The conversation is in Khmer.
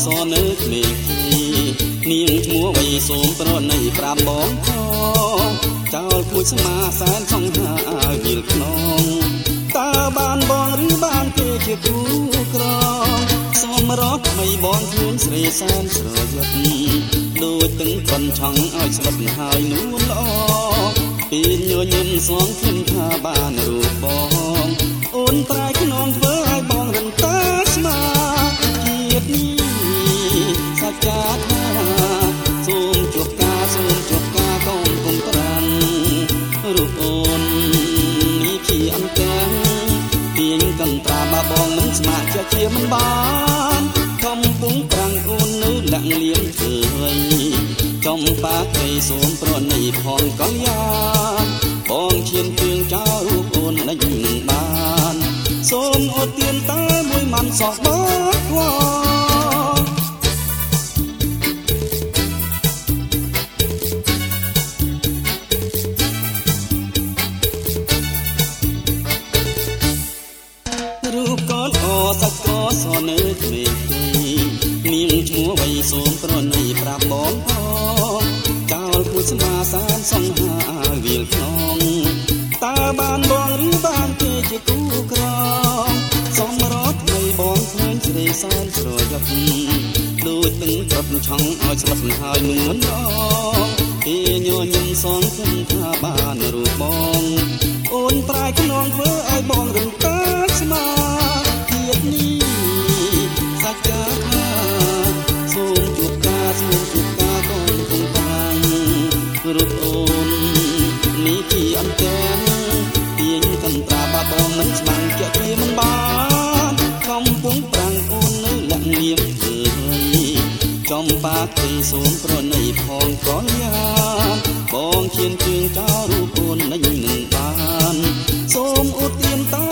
សនៅក្មេងនាងឈ្មោះវ័យសូមប្រណីប្រាប់បងផងចោលគួចស្មាសែនសង្ហាវិលខ្នងតើបានបងឬបានគេជាគូក្រងសូមរកថ្មីបងឃើញស្រីសែនស្រយុទ្ធដូចទាំងខនឆង់ឲ្យស្លុតហើយនួនល្អពេលញញឹមសងឃើញថាបានរូបបងអូនប្រែខ្នងធ្វើឲ្យបងរំតាស្មាជាតិនេះសច្ចាថាសូមជួបការកូនគុំប្រាំងរូបអូននេះជាអន្ទាំងទាញកន្ត្រាបាបងមិនស្ម័គ្រជាមិនបានកំពុងប្រាំងអូននៅលាក់លៀមធ្វើចំបាក់គេសូមប្រណីផងកល្យាបងឈានជើងចោលរូបអូននឹងបានសូមអត់ទៀនតែមួយមិនសោះបាត់ខ្វល់រូបកូនអសាច់កសនៅក្មេងនាងឈ្មោះវ័យសូមប្រណីប្រាប់បងផងចោលគួចស្មាសានសង្ហាវិលខ្នងតើបានបងឬបានគេជាគូក្រងសំរត់ថ្មីបងឃើញស្រីសែនស្រយុទ្ធដូចទាំងក្រត់ឆង់ឲ្យស្លុតហើយនួនល្អពេលញញឹមសងឃើញថាបានរូបបងអូនប្រែខ្នងធ្វើឲ្យបងរំកើស្មាជាតិនេះសច្ចាថាសូមជួបការកូនគុំប្រាំងរូបអូននេះជាអន្ទាំងទាញកន្ត្រាបាបងមិនស្មាំងជាមិនបានកំពុងប្រាំងអូននៅលាក់លៀមធ្វើចំបាក់គេសូមប្រណីផងកល្យាបងឈានជើងចោលរូបអូននឹងបានសូមឧទានតា